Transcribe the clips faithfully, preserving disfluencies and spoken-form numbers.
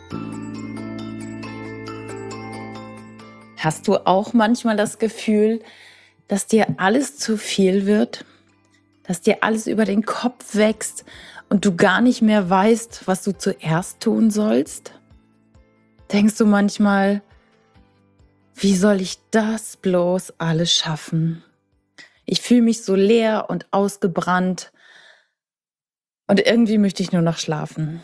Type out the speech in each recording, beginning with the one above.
Hast du auch manchmal das Gefühl, dass dir alles zu viel wird? Dass dir alles über den Kopf wächst und du gar nicht mehr weißt, was du zuerst tun sollst? Denkst du manchmal, wie soll ich das bloß alles schaffen? Ich fühle mich so leer und ausgebrannt und irgendwie möchte ich nur noch schlafen.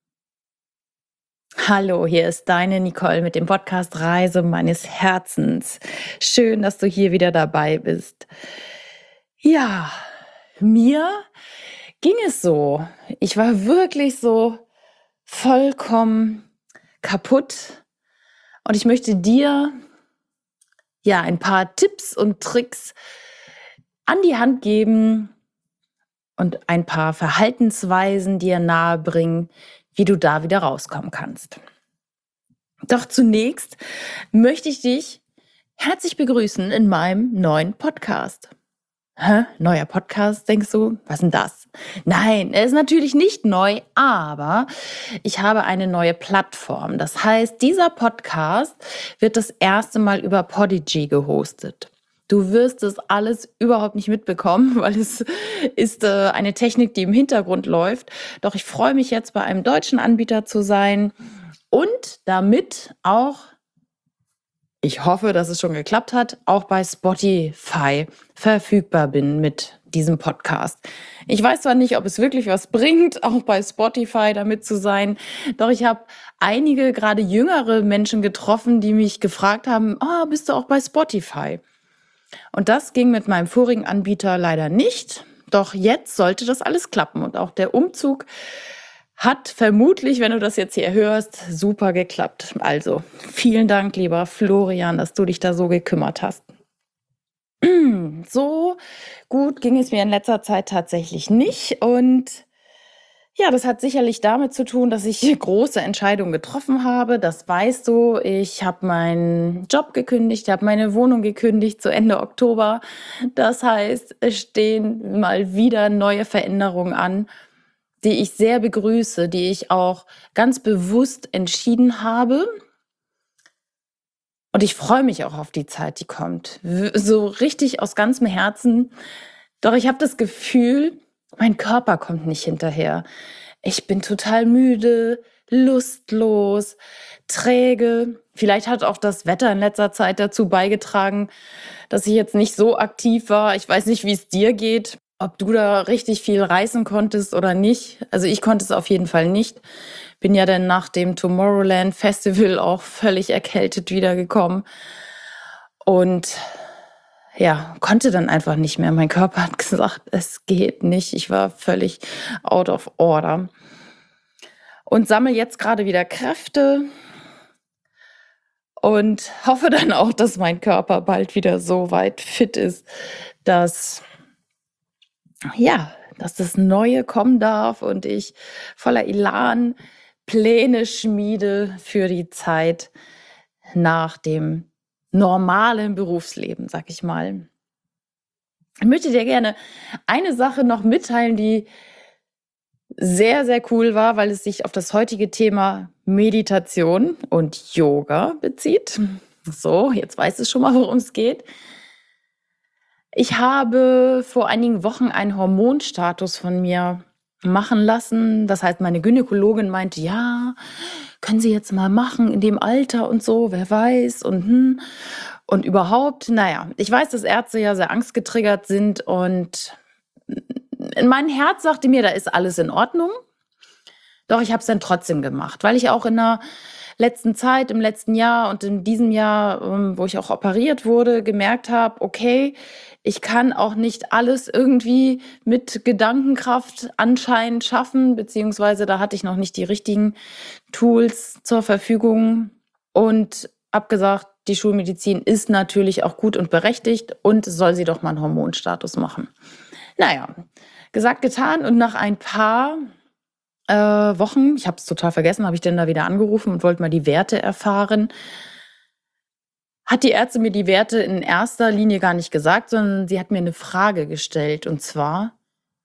Hallo, hier ist deine Nicole mit dem Podcast Reise meines Herzens. Schön, dass du hier wieder dabei bist. Ja, mir ging es so. Ich war wirklich so vollkommen kaputt und ich möchte dir ja ein paar Tipps und Tricks an die Hand geben und ein paar Verhaltensweisen dir nahebringen, wie du da wieder rauskommen kannst. Doch zunächst möchte ich dich herzlich begrüßen in meinem neuen Podcast. Hä? Neuer Podcast, denkst du? Was ist denn das? Nein, er ist natürlich nicht neu, aber ich habe eine neue Plattform. Das heißt, dieser Podcast wird das erste Mal über Podigy gehostet. Du wirst es alles überhaupt nicht mitbekommen, weil es ist äh, eine Technik, die im Hintergrund läuft. Doch ich freue mich jetzt, bei einem deutschen Anbieter zu sein und damit auch, ich hoffe, dass es schon geklappt hat, auch bei Spotify verfügbar bin mit diesem Podcast. Ich weiß zwar nicht, ob es wirklich was bringt, auch bei Spotify damit zu sein, doch ich habe einige, gerade jüngere Menschen getroffen, die mich gefragt haben, ah, bist du auch bei Spotify? Und das ging mit meinem vorigen Anbieter leider nicht, doch jetzt sollte das alles klappen und auch der Umzug hat vermutlich, wenn du das jetzt hier hörst, super geklappt. Also vielen Dank, lieber Florian, dass du dich da so gekümmert hast. So gut ging es mir in letzter Zeit tatsächlich nicht. Und ja, das hat sicherlich damit zu tun, dass ich große Entscheidungen getroffen habe. Das weißt du. Ich habe meinen Job gekündigt, habe meine Wohnung gekündigt zu Ende Oktober. Das heißt, es stehen mal wieder neue Veränderungen an, die ich sehr begrüße, die ich auch ganz bewusst entschieden habe. Und ich freue mich auch auf die Zeit, die kommt. So richtig aus ganzem Herzen. Doch ich habe das Gefühl, mein Körper kommt nicht hinterher. Ich bin total müde, lustlos, träge. Vielleicht hat auch das Wetter in letzter Zeit dazu beigetragen, dass ich jetzt nicht so aktiv war. Ich weiß nicht, wie es dir geht. Ob du da richtig viel reißen konntest oder nicht. Also ich konnte es auf jeden Fall nicht. Bin ja dann nach dem Tomorrowland Festival auch völlig erkältet wiedergekommen. Und ja, konnte dann einfach nicht mehr. Mein Körper hat gesagt, es geht nicht. Ich war völlig out of order. Und sammle jetzt gerade wieder Kräfte und hoffe dann auch, dass mein Körper bald wieder so weit fit ist, dass ja, dass das Neue kommen darf und ich voller Elan Pläne schmiede für die Zeit nach dem normalen Berufsleben, sag ich mal. Ich möchte dir gerne eine Sache noch mitteilen, die sehr, sehr cool war, weil es sich auf das heutige Thema Meditation und Yoga bezieht. So, jetzt weißt du schon mal, worum es geht. Ich habe vor einigen Wochen einen Hormonstatus von mir machen lassen. Das heißt, meine Gynäkologin meinte, ja, können Sie jetzt mal machen in dem Alter und so, wer weiß und hm. Und überhaupt, naja, ich weiß, dass Ärzte ja sehr angstgetriggert sind und mein Herz sagte mir, da ist alles in Ordnung. Doch ich habe es dann trotzdem gemacht, weil ich auch in der letzten Zeit, im letzten Jahr und in diesem Jahr, ähm, wo ich auch operiert wurde, gemerkt habe, okay, ich kann auch nicht alles irgendwie mit Gedankenkraft anscheinend schaffen, beziehungsweise da hatte ich noch nicht die richtigen Tools zur Verfügung und habe gesagt, die Schulmedizin ist natürlich auch gut und berechtigt und soll sie doch mal einen Hormonstatus machen. Naja, gesagt, getan und nach ein paar äh, Wochen, ich habe es total vergessen, habe ich dann da wieder angerufen und wollte mal die Werte erfahren. Hat die Ärztin mir die Werte in erster Linie gar nicht gesagt, sondern sie hat mir eine Frage gestellt und zwar,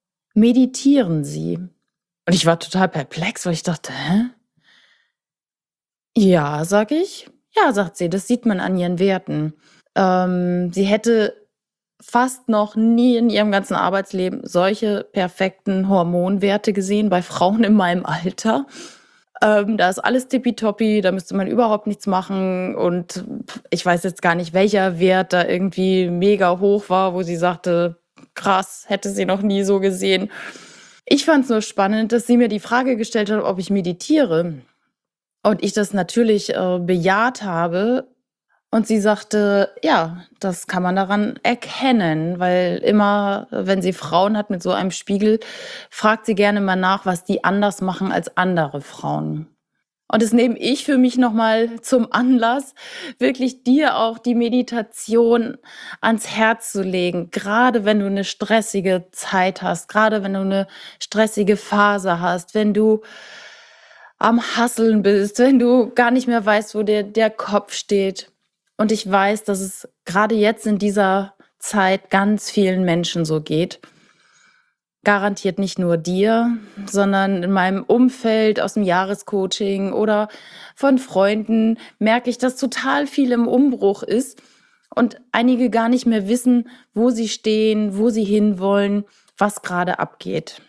meditieren Sie? Und ich war total perplex, weil ich dachte, hä? Ja, sage ich. Ja, sagt sie, das sieht man an ihren Werten. Ähm, sie hätte fast noch nie in ihrem ganzen Arbeitsleben solche perfekten Hormonwerte gesehen bei Frauen in meinem Alter. Ähm, da ist alles tippitoppi, da müsste man überhaupt nichts machen und ich weiß jetzt gar nicht, welcher Wert da irgendwie mega hoch war, wo sie sagte: „Krass, hätte sie noch nie so gesehen." Ich fand es nur spannend, dass sie mir die Frage gestellt hat, ob ich meditiere und ich das natürlich, äh, bejaht habe und sie sagte: „Ja, das kann man daran erkennen", weil immer, äh, wenn sie Frauen hat mit so einem Spiegel, fragt sie gerne mal nach, was die anders machen als andere Frauen. Und das nehme ich für mich noch mal zum Anlass, wirklich dir auch die Meditation ans Herz zu legen, grade wenn du 'ne stressige Zeit hast, grade wenn du 'ne stressige Phase hast, wenn du am Hasseln bist, wenn du gar nicht mehr weißt, wo dir der Kopf steht. Und ich weiß, dass es grade jetzt in dieser Zeit ganz vielen Menschen so geht. Garantiert nicht nur dir, sondern in meinem Umfeld aus'm Jahrescoaching oder von Freunden merke ich, dass total viel im Umbruch ist und einige gar nicht mehr wissen, wo sie stehen, wo sie hinwollen, was grade abgeht.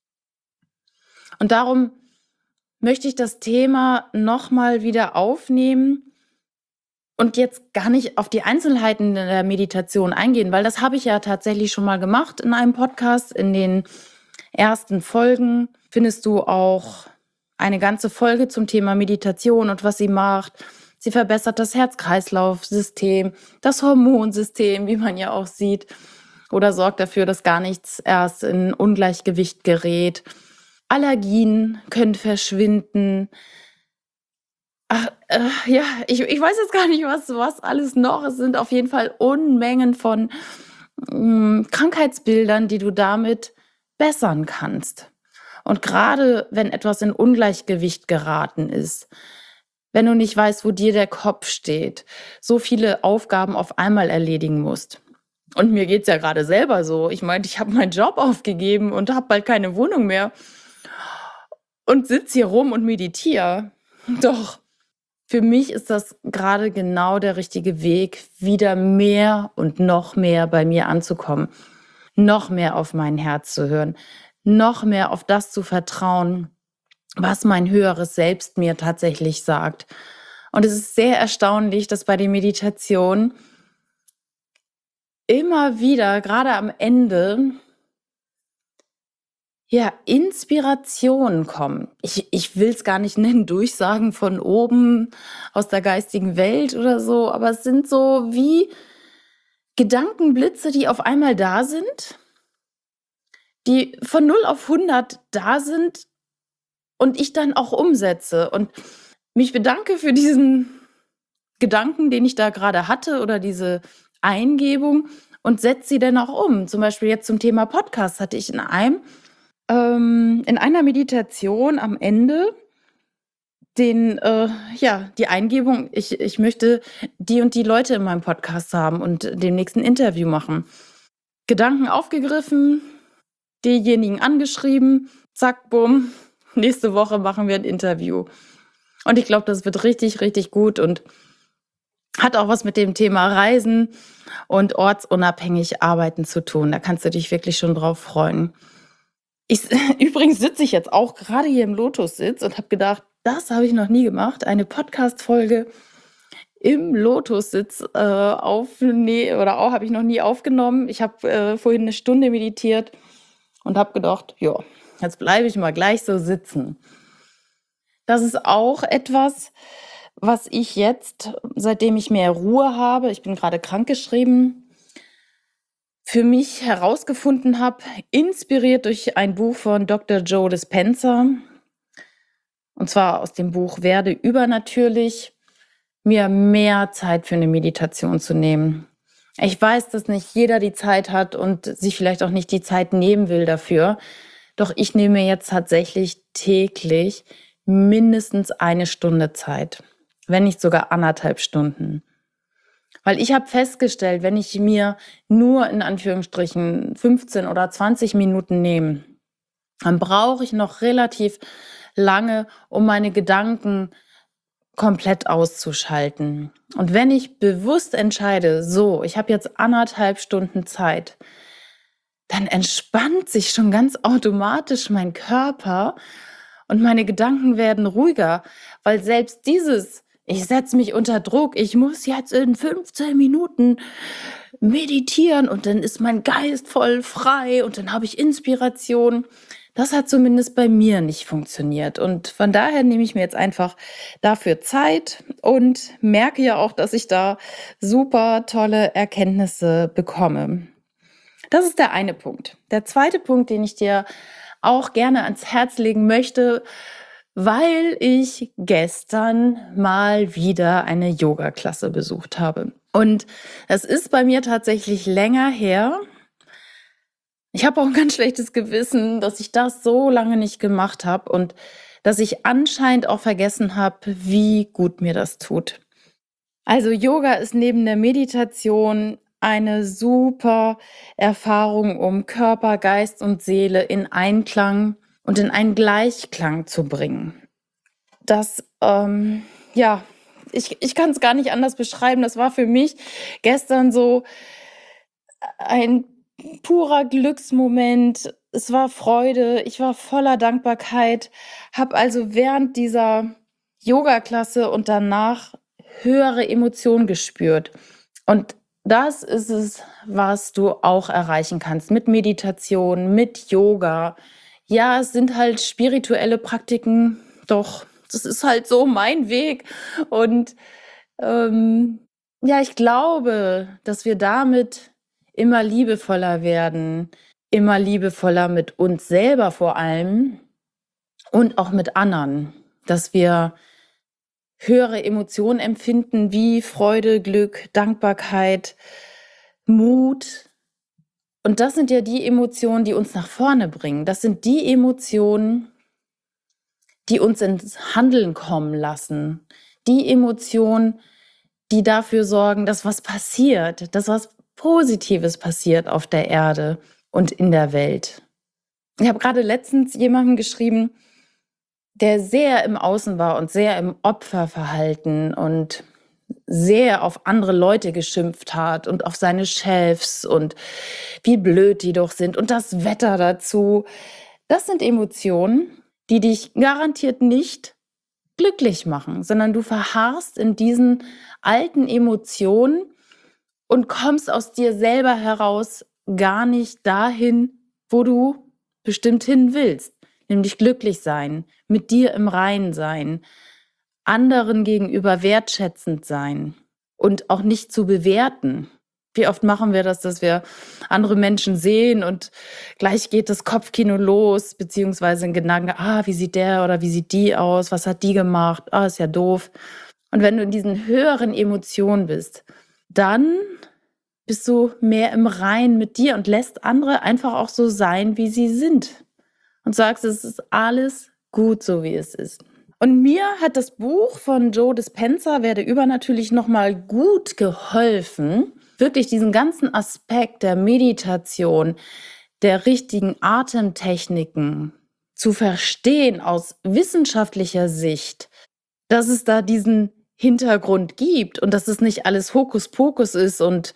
Und darum möchte ich das Thema noch mal wieder aufnehmen und jetzt gar nicht auf die Einzelheiten in der Meditation eingehen, weil das habe ich ja tatsächlich schon mal gemacht in einem Podcast. In den ersten Folgen findest du auch eine ganze Folge zum Thema Meditation und was sie macht. Sie verbessert das Herz-Kreislauf-System, das Hormonsystem, wie man ja auch sieht, oder sorgt dafür, dass gar nichts erst in Ungleichgewicht gerät. Allergien können verschwinden. Ach, äh, ja, ich ich weiß jetzt gar nicht, was was alles noch. Es sind auf jeden Fall Unmengen von, hm, Krankheitsbildern, die du damit bessern kannst. Und grade wenn etwas in Ungleichgewicht geraten ist, wenn du nicht weißt, wo dir der Kopf steht, so viele Aufgaben auf einmal erledigen musst. Und mir geht's ja grade selber so. Ich meine, ich habe meinen Job aufgegeben und habe bald keine Wohnung mehr und sitze hier rum und meditiere. Doch für mich ist das grade genau der richtige Weg, wieder mehr und noch mehr bei mir anzukommen, noch mehr auf mein Herz zu hören, noch mehr auf das zu vertrauen, was mein höheres Selbst mir tatsächlich sagt. Und es ist sehr erstaunlich, dass bei den Meditationen immer wieder, grade am Ende ja, Inspirationen kommen. Ich ich will's gar nicht nennen, Durchsagen von oben aus der geistigen Welt oder so, aber es sind so wie Gedankenblitze, die auf einmal da sind die von null auf hundert da sind und ich dann auch umsetze und mich bedanke für diesen Gedanken, den ich da grade hatte oder diese Eingebung und setze sie dann auch um. Zum Beispiel jetzt zum Thema Podcast hatte ich in einem ähm, in einer Meditation am Ende den äh, ja, die Eingebung, ich ich möchte die und die Leute in meinem Podcast haben und demnächst 'n Interview machen. Gedanken aufgegriffen, diejenigen angeschrieben, zack, bumm, nächste Woche machen wir 'n Interview. Und ich glaube, das wird richtig, richtig gut und hat auch was mit dem Thema Reisen und ortsunabhängig arbeiten zu tun. Da kannst du dich wirklich schon drauf freuen. Ich s übrigens sitze ich jetzt auch grade hier im Lotussitz und habe gedacht: „Das habe ich noch nie gemacht, eine Podcast-Folge im Lotussitz, äh, aufne oder au habe ich noch nie aufgenommen." Ich habe, äh, vorhin 'ne Stunde meditiert und habe gedacht: „Ja, jetzt bleibe ich mal gleich so sitzen." Das ist auch etwas, was ich jetzt, seitdem ich mehr Ruhe habe ich bin grade krankgeschrieben für mich herausgefunden habe, inspiriert durch ein Buch von Doktor Joe Dispenza und zwar aus dem Buch „Werde übernatürlich", mir mehr Zeit für 'ne Meditation zu nehmen. Ich weiß, dass nicht jeder die Zeit hat und sich vielleicht auch nicht die Zeit nehmen will dafür. Doch ich nehme mir jetzt tatsächlich täglich mindestens eine Stunde Zeit, wenn nicht sogar anderthalb Stunden. Weil ich habe festgestellt, wenn ich mir nur in Anführungsstrichen fünfzehn oder zwanzig Minuten nehme, dann brauche ich noch relativ lange, um meine Gedanken komplett auszuschalten. Und wenn ich bewusst entscheide: „So, ich habe jetzt anderthalb Stunden Zeit“, dann entspannt sich schon ganz automatisch mein Körper und meine Gedanken werden ruhiger, weil selbst dieses: „Ich setze mich unter Druck, ich muss jetzt in fünfzehn Minuten meditieren und dann ist mein Geist voll frei und dann habe ich Inspiration“, das hat zumindest bei mir nicht funktioniert. Und von daher nehme ich mir jetzt einfach dafür Zeit und merke ja auch, dass ich da super tolle Erkenntnisse bekomme. Das ist der eine Punkt. Der zweite Punkt, den ich dir auch gerne ans Herz legen möchte, weil ich gestern mal wieder eine Yogaklasse besucht habe. Und es ist bei mir tatsächlich länger her. Ich habe auch ein ganz schlechtes Gewissen, dass ich das so lange nicht gemacht habe und dass ich anscheinend auch vergessen habe, wie gut mir das tut. Also Yoga ist neben der Meditation eine super Erfahrung, um Körper, Geist und Seele in Einklang und in einen Gleichklang zu bringen. Das, ähm, ja, ich, ich kann es gar nicht anders beschreiben. Das war für mich gestern so ein purer Glücksmoment. Es war Freude. Ich war voller Dankbarkeit, habe also während dieser Yogaklasse und danach höhere Emotionen gespürt. Und das ist es, was du auch erreichen kannst mit Meditation, mit Yoga. Ja, es sind halt spirituelle Praktiken, doch das ist halt so mein Weg. Und ähm, ja, ich glaube, dass wir damit immer liebevoller werden, immer liebevoller mit uns selber vor allem und auch mit anderen, dass wir höhere Emotionen empfinden wie Freude, Glück, Dankbarkeit, Mut. Und das sind ja die Emotionen, die uns nach vorne bringen. Das sind die Emotionen, die uns ins Handeln kommen lassen. Die Emotionen, die dafür sorgen, dass was passiert, dass was Positives passiert auf der Erde und in der Welt. Ich habe gerade letztens jemandem geschrieben, der sehr im Außen war und sehr im Opferverhalten und sehr auf andere Leute geschimpft hat und auf seine Chefs und wie blöd die doch sind und das Wetter dazu. Das sind Emotionen, die dich garantiert nicht glücklich machen, sondern du verharrst in diesen alten Emotionen und kommst aus dir selber heraus gar nicht dahin, wo du bestimmt hin willst, nämlich glücklich sein, mit dir im Reinen sein, anderen gegenüber wertschätzend sein und auch nicht zu bewerten. Wie oft machen wir das, dass wir andere Menschen sehen und gleich geht das Kopfkino los, beziehungsweise ein Gedanke, ah, wie sieht der oder wie sieht die aus, was hat die gemacht, ah, ist ja doof. Und wenn du in diesen höheren Emotionen bist, dann bist du mehr im Reinen mit dir und lässt andere einfach auch so sein, wie sie sind. Und sagst, es ist alles gut, so wie es ist. Und mir hat das Buch von Joe Dispenza, Werde übernatürlich, nochmal gut geholfen, wirklich diesen ganzen Aspekt der Meditation, der richtigen Atemtechniken zu verstehen aus wissenschaftlicher Sicht, dass es da diesen Hintergrund gibt und dass es nicht alles Hokuspokus ist und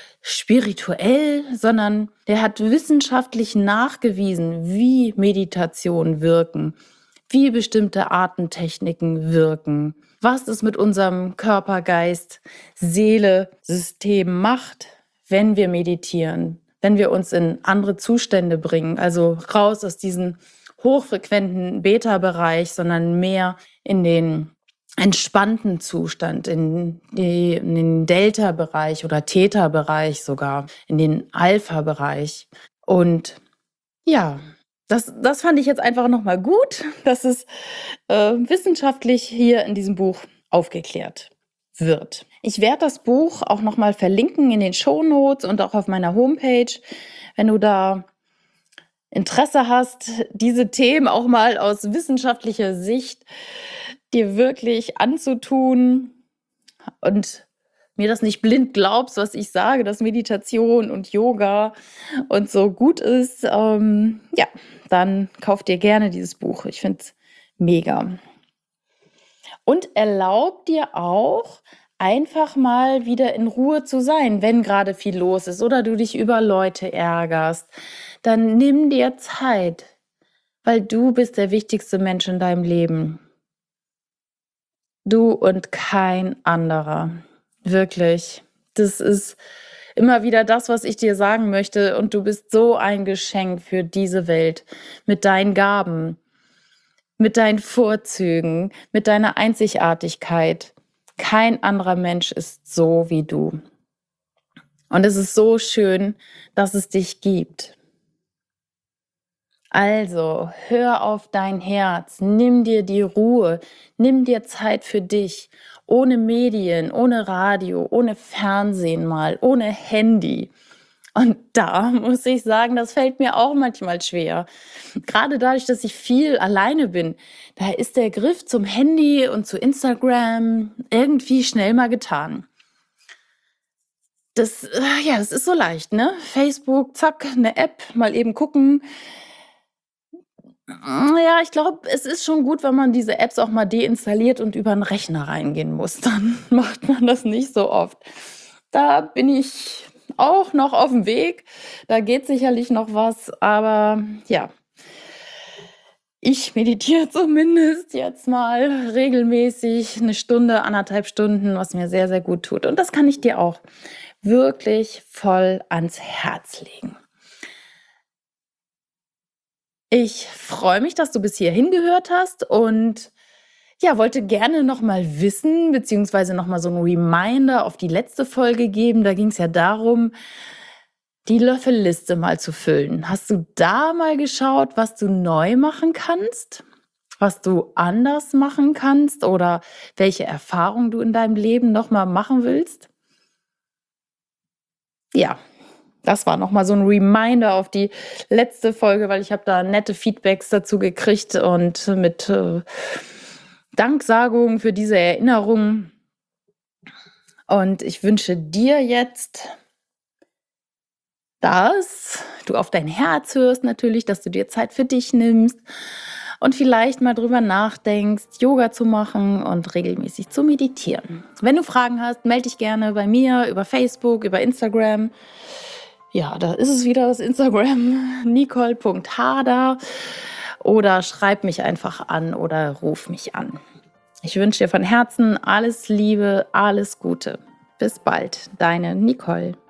spirituell, sondern der hat wissenschaftlich nachgewiesen, wie Meditationen wirken, wie bestimmte Atemtechniken wirken, was es mit unserem Körper, Geist, Seele, System macht, wenn wir meditieren, wenn wir uns in andere Zustände bringen, also raus aus diesem hochfrequenten Beta-Bereich, sondern mehr in den entspannten Zustand, in, die, in den Delta-Bereich oder Theta-Bereich sogar, in den Alpha-Bereich. Und ja, das, das fand ich jetzt einfach nochmal gut, dass es äh, wissenschaftlich hier in diesem Buch aufgeklärt wird. Ich werde das Buch auch nochmal verlinken in den Shownotes und auch auf meiner Homepage, wenn du da Interesse hast, diese Themen auch mal aus wissenschaftlicher Sicht dir wirklich anzutun und mir das nicht blind glaubst, was ich sage, dass Meditation und Yoga und so gut ist, ähm, ja, dann kauf dir gerne dieses Buch. Ich finde es mega. Und erlaub dir auch, einfach mal wieder in Ruhe zu sein, wenn gerade viel los ist oder du dich über Leute ärgerst. Dann nimm dir Zeit, weil du bist der wichtigste Mensch in deinem Leben. Du und kein anderer. Wirklich. Das ist immer wieder das, was ich dir sagen möchte. Und du bist so ein Geschenk für diese Welt mit deinen Gaben, mit deinen Vorzügen, mit deiner Einzigartigkeit. Kein anderer Mensch ist so wie du. Und es ist so schön, dass es dich gibt. Also, hör auf dein Herz, nimm dir die Ruhe, nimm dir Zeit für dich, ohne Medien, ohne Radio, ohne Fernsehen mal, ohne Handy. Und da muss ich sagen, das fällt mir auch manchmal schwer. Gerade dadurch, dass ich viel alleine bin, da ist der Griff zum Handy und zu Instagram irgendwie schnell mal getan. Das, äh, ja, das ist so leicht, ne? Facebook, zack, eine App, mal eben gucken. Hm, ja, ich glaube, es ist schon gut, wenn man diese Apps auch mal deinstalliert und über 'n Rechner reingehen muss. Dann macht man das nicht so oft. Da bin ich auch noch auf'm Weg. Da geht sicherlich noch was, aber ja, ich meditiere zumindest jetzt mal regelmäßig 'ne Stunde, anderthalb Stunden, was mir sehr, sehr gut tut. Und das kann ich dir auch wirklich voll ans Herz legen. Ich freue mich, dass du bis hierhin gehört hast und ja, wollte gerne noch mal wissen, beziehungsweise noch mal so 'n Reminder auf die letzte Folge geben. Da ging's ja darum, die Löffelliste mal zu füllen. Hast du da mal geschaut, was du neu machen kannst? Was du anders machen kannst oder welche Erfahrungen du in deinem Leben noch mal machen willst? Ja, das war noch mal so 'n Reminder auf die letzte Folge, weil ich habe da nette Feedbacks dazu gekriegt und mit, äh, Danksagungen für diese Erinnerung. Und ich wünsche dir jetzt, dass du auf dein Herz hörst natürlich, dass du dir Zeit für dich nimmst und vielleicht mal drüber nachdenkst, Yoga zu machen und regelmäßig zu meditieren. Wenn du Fragen hast, melde dich gerne bei mir über Facebook, über Instagram. Ja, da ist es wieder das Instagram, nicole punkt harder, oder schreib mich einfach an oder ruf mich an. Ich wünsche dir von Herzen alles Liebe, alles Gute. Bis bald, deine Nicole.